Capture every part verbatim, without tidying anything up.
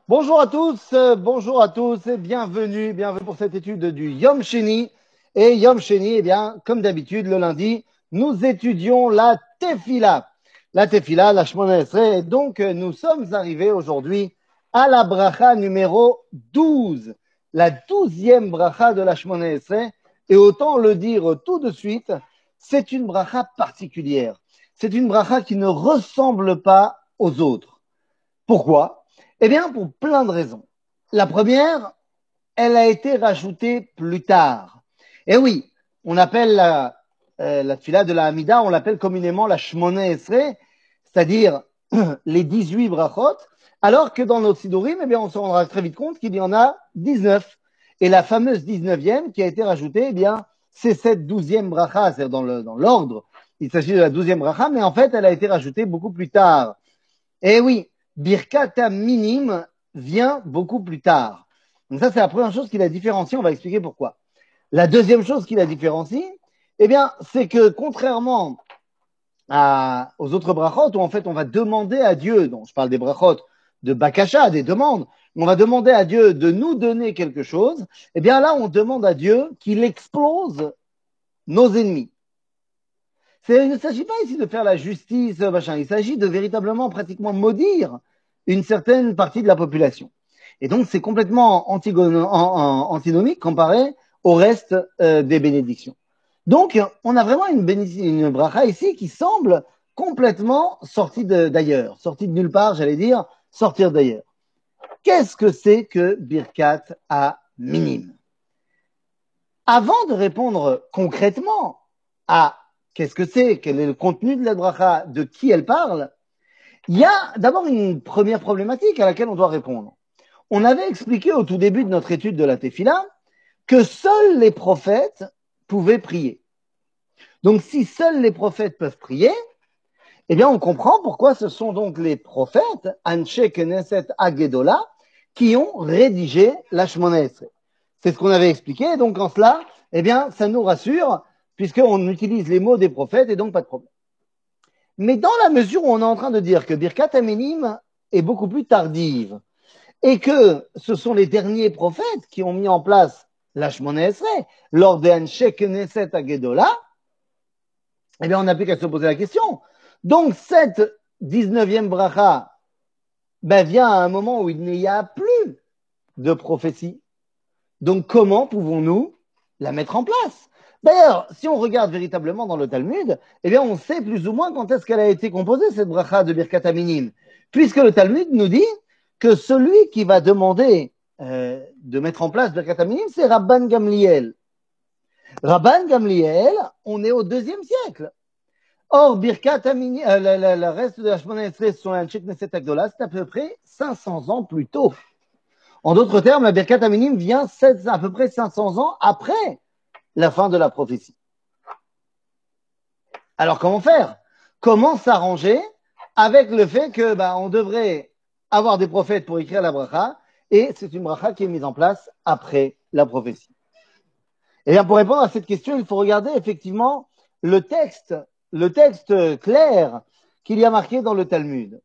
Bonjour à tous, euh, bonjour à tous et bienvenue, bienvenue pour cette étude du Yom Sheni. Et Yom Sheni, eh bien, comme d'habitude, le lundi, nous étudions la Tefila. La Tefila, la Shemona Esrei. Et donc, euh, nous sommes arrivés aujourd'hui à la bracha numéro douze, la douzième bracha de la Shemona Esrei. Et autant le dire tout de suite, c'est une bracha particulière. C'est une bracha qui ne ressemble pas aux autres. Pourquoi? Eh bien, pour plein de raisons. La première, elle a été rajoutée plus tard. Et oui, on appelle la, euh, la tefila de la Hamida, on l'appelle communément la Shmona Esrei, c'est-à-dire les dix-huit brachot, alors que dans notre Sidurim, eh bien, on se rendra très vite compte qu'il y en a dix-neuf. Et la fameuse dix-neuvième qui a été rajoutée, eh bien, c'est cette douzième bracha, c'est-à-dire dans, le, dans l'ordre. Il s'agit de la douzième bracha, mais en fait, elle a été rajoutée beaucoup plus tard. Et oui, Birkat Minim vient beaucoup plus tard. Donc ça, c'est la première chose qui la différencie. On va expliquer pourquoi. La deuxième chose qui la différencie, eh bien, c'est que contrairement à, aux autres brachot, où en fait on va demander à Dieu, donc je parle des brachot de Bakasha, des demandes, on va demander à Dieu de nous donner quelque chose, eh bien là, on demande à Dieu qu'il explose nos ennemis. C'est, il ne s'agit pas ici de faire la justice, machin. Il s'agit de véritablement, pratiquement maudire une certaine partie de la population. Et donc, c'est complètement antigono, en, en, antinomique comparé au reste euh, des bénédictions. Donc, on a vraiment une, une bracha ici qui semble complètement sortie de, d'ailleurs, sortie de nulle part, j'allais dire, sortir d'ailleurs. Qu'est-ce que c'est que Birkat à minime? Avant de répondre concrètement à qu'est-ce que c'est, quel est le contenu de la bracha, de qui elle parle, il y a d'abord une première problématique à laquelle on doit répondre. On avait expliqué au tout début de notre étude de la Tefila que seuls les prophètes pouvaient prier. Donc si seuls les prophètes peuvent prier, eh bien on comprend pourquoi ce sont donc les prophètes, Anshe Knesset Agedola, qui ont rédigé la Shemona Esrei. C'est ce qu'on avait expliqué, donc en cela, eh bien ça nous rassure, puisqu'on utilise les mots des prophètes et donc pas de problème. Mais dans la mesure où on est en train de dire que Birkat Aminim est beaucoup plus tardive et que ce sont les derniers prophètes qui ont mis en place la Shemona Esrei lors des Anshe Knesset Agedola, eh bien on n'a plus qu'à se poser la question. Donc cette dix-neuvième bracha ben, vient à un moment où il n'y a plus de prophétie. Donc comment pouvons-nous la mettre en place? D'ailleurs, si on regarde véritablement dans le Talmud, eh bien, on sait plus ou moins quand est-ce qu'elle a été composée, cette bracha de Birkat Aminim. Puisque le Talmud nous dit que celui qui va demander euh, de mettre en place Birkat Aminim, c'est Rabban Gamliel. Rabban Gamliel, on est au deuxième siècle. Or, Birkat Aminim, euh, le reste de la Shemona Esrei sur la Knesset Agdola, c'est à peu près cinq cents ans plus tôt. En d'autres termes, la Birkat Aminim vient à peu près cinq cents ans après la fin de la prophétie. Alors comment faire? Comment s'arranger avec le fait que bah, on devrait avoir des prophètes pour écrire la bracha et c'est une bracha qui est mise en place après la prophétie. Et bien pour répondre à cette question, il faut regarder effectivement le texte, le texte clair qu'il y a marqué dans le Talmud.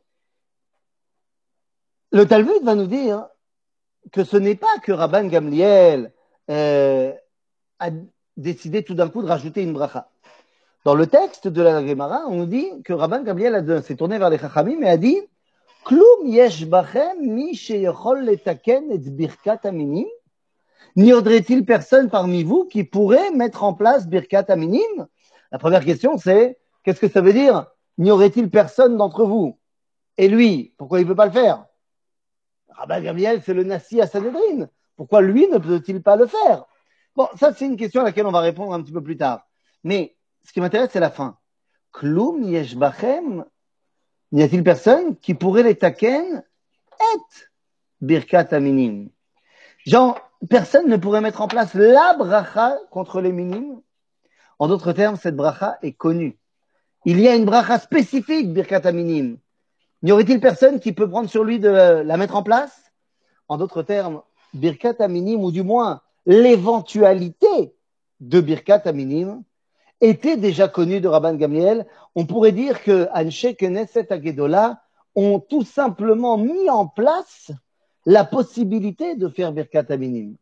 Le Talmud va nous dire que ce n'est pas que Rabban Gamliel euh, a décidé tout d'un coup de rajouter une bracha. Dans le texte de la Gemara, on nous dit que Rabban Gamliel s'est tourné vers les Chachamim et a dit Klum yesh bachem mi sheyechol letaken et birkat aminim. N'y aurait-il personne parmi vous qui pourrait mettre en place birkat aminim? La première question, c'est qu'est-ce que ça veut dire? N'y aurait-il personne d'entre vous? Et lui, pourquoi il ne peut pas le faire? Rabban Gamliel, c'est le Nassi à Sanhedrin. Pourquoi lui ne peut-il pas le faire? Bon, ça, c'est une question à laquelle on va répondre un petit peu plus tard. Mais ce qui m'intéresse, c'est la fin. Klum yesh bachem, n'y a-t-il personne qui pourrait les taken et birkat aminim? Genre, personne ne pourrait mettre en place la bracha contre les minim. En d'autres termes, cette bracha est connue. Il y a une bracha spécifique birkat aminim. N'y aurait-il personne qui peut prendre sur lui de la mettre en place? En d'autres termes, birkat aminim, ou du moins l'éventualité de birkat aminim, était déjà connu de Rabban Gamliel. On pourrait dire que Anshe Knesset Agedola ont tout simplement mis en place la possibilité de faire Birkat Aminim.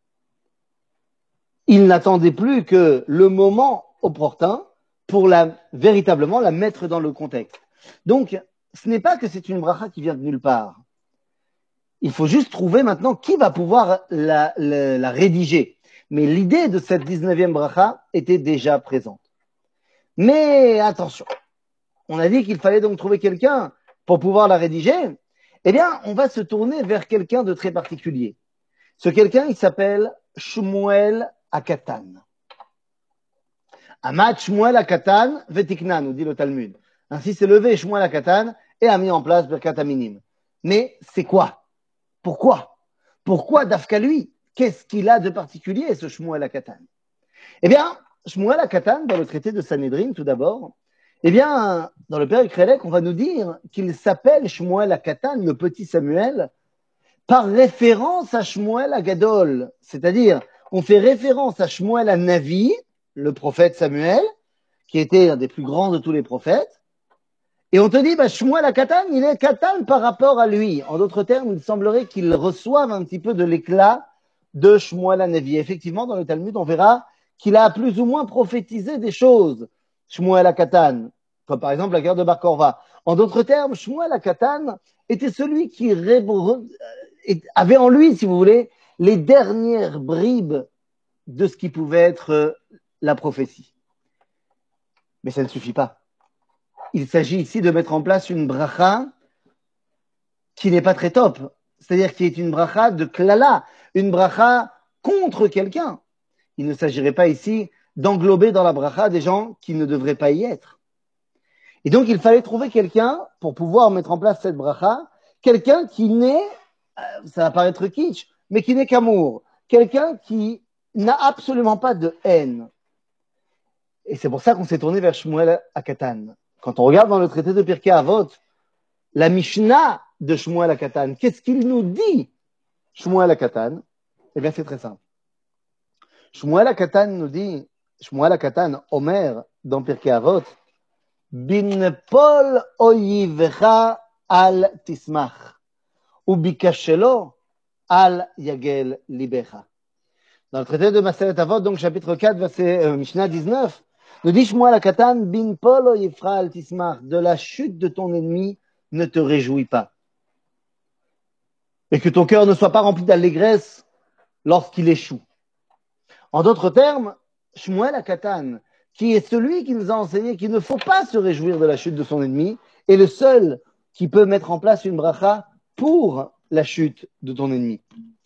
Il n'attendait plus que le moment opportun pour la, véritablement la mettre dans le contexte. Donc, ce n'est pas que c'est une bracha qui vient de nulle part. Il faut juste trouver maintenant qui va pouvoir la, la, la rédiger. Mais l'idée de cette dix-neuvième bracha était déjà présente. Mais attention, on a dit qu'il fallait donc trouver quelqu'un pour pouvoir la rédiger. Eh bien, on va se tourner vers quelqu'un de très particulier. Ce quelqu'un, il s'appelle Shmuel Akatan. Amat Shmuel Akatan vetikna, nous dit le Talmud. Ainsi s'est levé Shmuel Akatan et a mis en place Birkat Aminim. Mais c'est quoi? Pourquoi? Pourquoi Dafka lui? Qu'est-ce qu'il a de particulier, ce Shmuel Akatan? Eh bien, Shmuel Akatan, dans le traité de Sanhedrin, tout d'abord, eh bien, dans le Père Krélek, on va nous dire qu'il s'appelle Shmuel Akatan, le petit Samuel, par référence à Shmuel Agadol. C'est-à-dire, on fait référence à Shmuel Navi, le prophète Samuel, qui était un des plus grands de tous les prophètes, et on te dit, bah, Shmuel Akatan, il est Katan par rapport à lui. En d'autres termes, il semblerait qu'il reçoive un petit peu de l'éclat de Shmuel Navi. Effectivement, dans le Talmud, on verra qu'il a plus ou moins prophétisé des choses, Shmuel Akatan, comme par exemple la guerre de Bar Korva. En d'autres termes, Shmuel Akatan était celui qui ré... avait en lui, si vous voulez, les dernières bribes de ce qui pouvait être la prophétie. Mais ça ne suffit pas. Il s'agit ici de mettre en place une bracha qui n'est pas très top. C'est-à-dire qui est une bracha de klala, une bracha contre quelqu'un. Il ne s'agirait pas ici d'englober dans la bracha des gens qui ne devraient pas y être. Et donc, il fallait trouver quelqu'un pour pouvoir mettre en place cette bracha, quelqu'un qui n'est, ça va paraître kitsch, mais qui n'est qu'amour. Quelqu'un qui n'a absolument pas de haine. Et c'est pour ça qu'on s'est tourné vers Shmuel Akatan. Quand on regarde dans le traité de Pirkei Avot, la Mishnah de Shmuel Akatan, qu'est-ce qu'il nous dit, Shmuel Akatan? Eh bien, c'est très simple. Shmuel Akatan nous dit, Shmuel Akatan, Omer, dans Pirkei Avot, Bin pol oyivecha al tismach, ou bikashelo al yagel libecha. Dans le traité de Maseret Avot, donc chapitre quatre, verset euh, Mishnah dix-neuf, nous dit Shmuel Akatan, Bin pol oyivcha al tismach, de la chute de ton ennemi, ne te réjouis pas. Et que ton cœur ne soit pas rempli d'allégresse lorsqu'il échoue. En d'autres termes, Shmuel Akatan, qui est celui qui nous a enseigné qu'il ne faut pas se réjouir de la chute de son ennemi, est le seul qui peut mettre en place une bracha pour la chute de ton ennemi.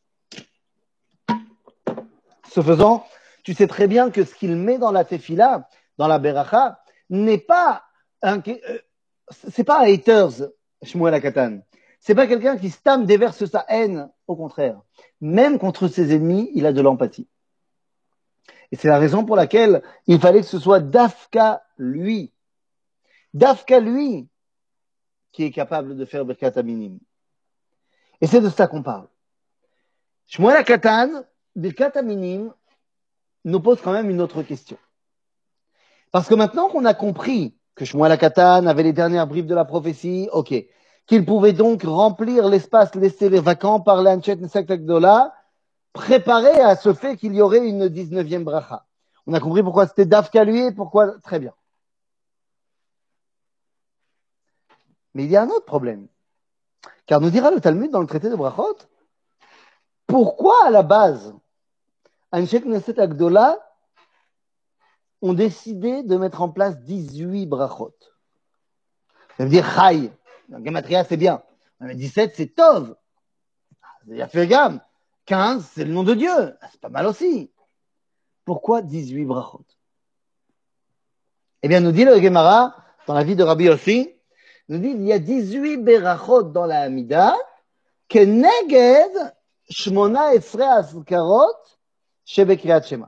Ce faisant, tu sais très bien que ce qu'il met dans la tefila, dans la beracha, n'est pas un, c'est pas un haters, Shmuel Akatan. C'est pas quelqu'un qui stam déverse sa haine. Au contraire. Même contre ses ennemis, il a de l'empathie. Et c'est la raison pour laquelle il fallait que ce soit Dafka lui. Dafka lui qui est capable de faire Birkat Aminim. Et c'est de ça qu'on parle. Shmuel Akatan, Birkat Aminim, nous pose quand même une autre question. Parce que maintenant qu'on a compris que Shmuel Akatan avait les dernières bribes de la prophétie, ok, qu'il pouvait donc remplir l'espace laissé les vacants par l'Anchet Nesek Agdola, préparé à ce fait qu'il y aurait une dix-neuvième bracha. On a compris pourquoi c'était Dafka lui et pourquoi, très bien. Mais il y a un autre problème. Car nous dira le Talmud dans le traité de Brachot, pourquoi à la base, Anchet Nesek Agdola ont décidé de mettre en place dix-huit brachot. Ça veut dire Chai. Gematria, c'est bien. Mais dix-sept, c'est Tov. Il y a fait gamme. quinze, c'est le nom de Dieu. C'est pas mal aussi. Pourquoi dix-huit brachot? Eh bien, nous dit le Gemara, dans la vie de Rabbi Yossi, nous dit il y a dix-huit brachot dans la Hamida, que neged shmona esre azkarot shebekriyat Shema.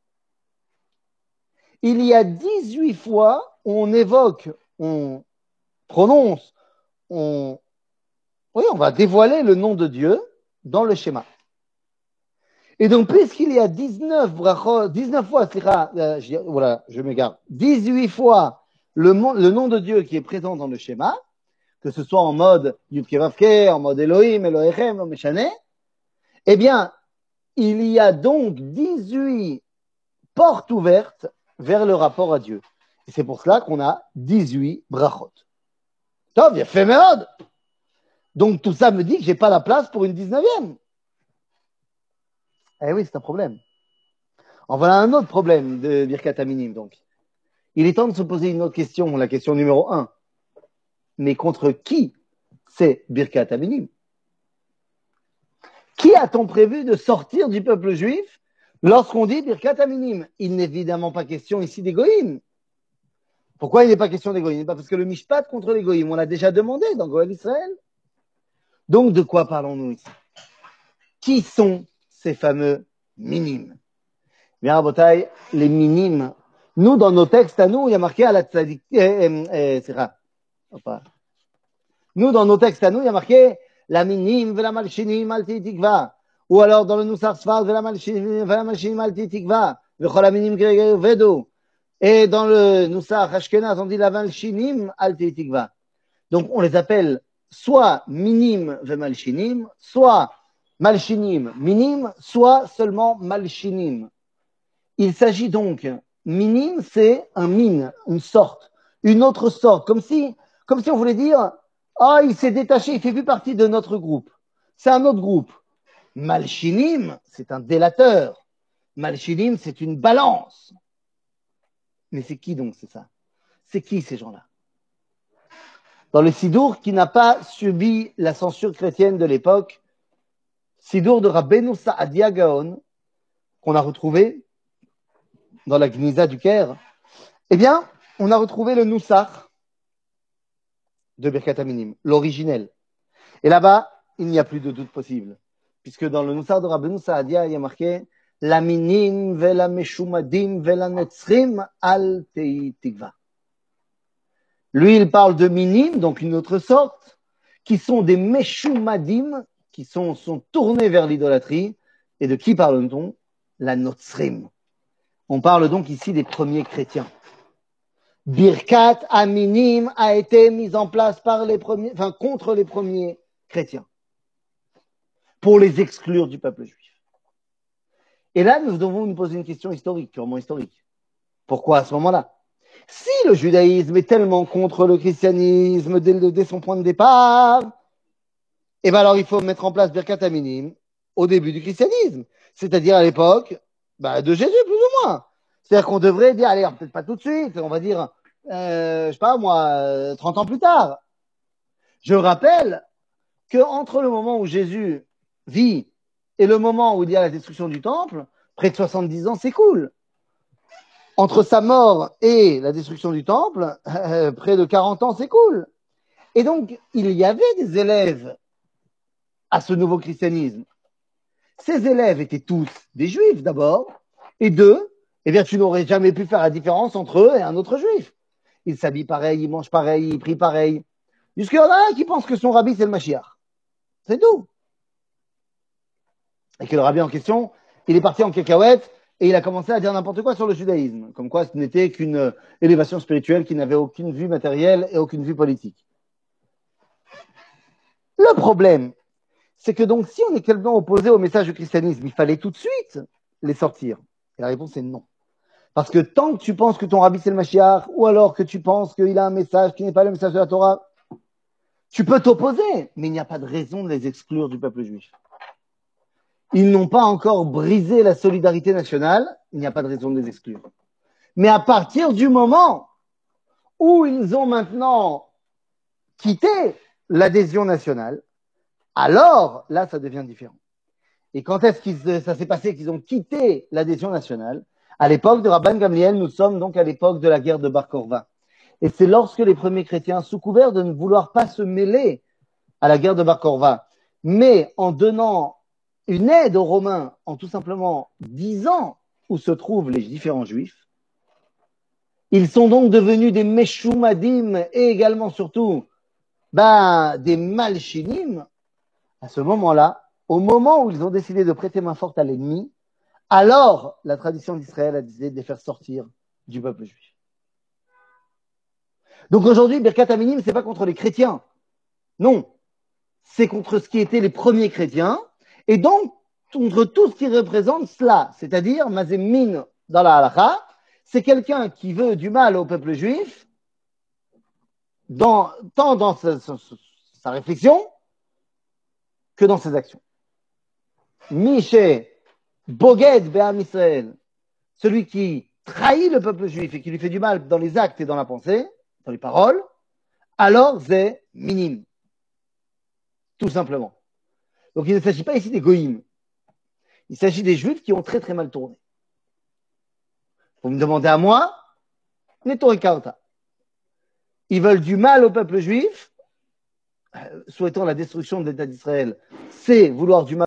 Il y a dix-huit fois où on évoque, on prononce, on, oui, on va dévoiler le nom de Dieu dans le schéma. Et donc, puisqu'il y a dix-neuf brachot, dix-neuf fois, euh, je, voilà, je m'égare, dix-huit fois le, le nom de Dieu qui est présent dans le schéma, que ce soit en mode Yudke Vavke, en mode Elohim, Elohechem, Lo Meshane, eh bien, il y a donc dix-huit portes ouvertes vers le rapport à Dieu. Et c'est pour cela qu'on a dix-huit brachot. Tov, il y a fait merde. Donc tout ça me dit que j'ai pas la place pour une dix-neuvième. Eh oui, c'est un problème. En voilà un autre problème de Birkat Aminim, donc. Il est temps de se poser une autre question, la question numéro un. Mais contre qui c'est Birkat Aminim? Qui a-t-on prévu de sortir du peuple juif lorsqu'on dit Birkat Aminim? Il n'est évidemment pas question ici d'égoïm. Pourquoi il n'est pas question d'égoïm? Parce que le Mishpat contre l'égoïm, on l'a déjà demandé dans Goël Israël. Donc de quoi parlons-nous ici? Qui sont ces fameux minimes? Bien, Rabotai, les minimes. Nous, dans nos textes à nous, il y a marqué à la tzadik, eh, eh, eh, c'est rare. Nous, dans nos textes à nous, il y a marqué la minim ve la malchinim al tikva. Ou alors dans le Nusar Sfard ve la malchinim ve la malchinim al tikva. Vechol minim grege vedo. Et dans le Nusar Ashkenaz, on dit la malchinim al tikva. Donc, on les appelle soit minim ve malchinim, soit malchinim minim, soit seulement malchinim. Il s'agit donc, minim, c'est un mine, une sorte, une autre sorte, comme si, comme si on voulait dire, ah, oh, il s'est détaché, il fait plus partie de notre groupe. C'est un autre groupe. Malchinim, c'est un délateur. Malchinim, c'est une balance. Mais c'est qui donc, c'est ça? C'est qui ces gens-là? Dans le Sidour qui n'a pas subi la censure chrétienne de l'époque, Sidour de Rabbeinu Saadia Gaon, qu'on a retrouvé dans la Gnisa du Caire, eh bien, on a retrouvé le Nusach de Birkat Aminim, l'originel. Et là-bas, il n'y a plus de doute possible. Puisque dans le Nusach de Rabbeinu Saadia, il y a marqué la minim ve la meshumadim ve la netzrim al tei tikva. Lui, il parle de minim, donc une autre sorte, qui sont des meshumadim, qui sont, sont tournés vers l'idolâtrie. Et de qui parle-t-on? La notzrim. On parle donc ici des premiers chrétiens. Birkat Aminim a été mise en place par les premiers, enfin, contre les premiers chrétiens. Pour les exclure du peuple juif. Et là, nous devons nous poser une question historique, purement historique. Pourquoi à ce moment-là? Si le judaïsme est tellement contre le christianisme dès, dès son point de départ, eh ben alors il faut mettre en place Birkat Aminim au début du christianisme. C'est-à-dire à l'époque, bah, de Jésus, plus ou moins. C'est-à-dire qu'on devrait dire, allez, peut-être pas tout de suite, on va dire, euh, je sais pas moi, trente ans plus tard. Je rappelle que entre le moment où Jésus vit et le moment où il y a la destruction du temple, près de soixante-dix ans s'écoulent. Entre sa mort et la destruction du temple, euh, près de quarante ans s'écoulent. Et donc, il y avait des élèves à ce nouveau christianisme. Ces élèves étaient tous des juifs d'abord, et deux, eh bien, tu n'aurais jamais pu faire la différence entre eux et un autre juif. Ils s'habillent pareil, ils mangent pareil, ils prient pareil. Jusqu'il y en a un qui pense que son rabbi, c'est le Mashiach. C'est tout. Et que le rabbi en question, il est parti en cacahuète et il a commencé à dire n'importe quoi sur le judaïsme. Comme quoi ce n'était qu'une élévation spirituelle qui n'avait aucune vue matérielle et aucune vue politique. Le problème, c'est que donc, si on est quelqu'un opposé au message du christianisme, il fallait tout de suite les sortir. Et la réponse est non. Parce que tant que tu penses que ton rabbi c'est le Mashiach, ou alors que tu penses qu'il a un message qui n'est pas le message de la Torah, tu peux t'opposer, mais il n'y a pas de raison de les exclure du peuple juif. Ils n'ont pas encore brisé la solidarité nationale, il n'y a pas de raison de les exclure. Mais à partir du moment où ils ont maintenant quitté l'adhésion nationale, alors là, ça devient différent. Et quand est-ce que ça s'est passé qu'ils ont quitté l'adhésion nationale? À l'époque de Rabban Gamliel, nous sommes donc à l'époque de la guerre de Bar Korva. Et c'est lorsque les premiers chrétiens, sous couvert de ne vouloir pas se mêler à la guerre de Bar Korva, mais en donnant une aide aux Romains, en tout simplement disant où se trouvent les différents juifs, ils sont donc devenus des Meshumadim et également surtout ben, des Malchinim. À ce moment-là, au moment où ils ont décidé de prêter main forte à l'ennemi, alors la tradition d'Israël a décidé de les faire sortir du peuple juif. Donc aujourd'hui, Birkat Aminim, c'est pas contre les chrétiens, Non, c'est contre ce qui étaient les premiers chrétiens, et donc contre tout ce qui représente cela, c'est-à-dire Mazémin dans la halakha, c'est quelqu'un qui veut du mal au peuple juif, dans, tant dans sa, sa, sa réflexion que dans ses actions. Miché Boged Be'am Israël, celui qui trahit le peuple juif et qui lui fait du mal dans les actes et dans la pensée, dans les paroles, alors c'est minime. Tout simplement. Donc il ne s'agit pas ici des goïms. Il s'agit des juifs qui ont très très mal tourné. Vous me demandez à moi, Netorikaota. Ils veulent du mal au peuple juif, souhaitant la destruction de l'État d'Israël, c'est vouloir du mal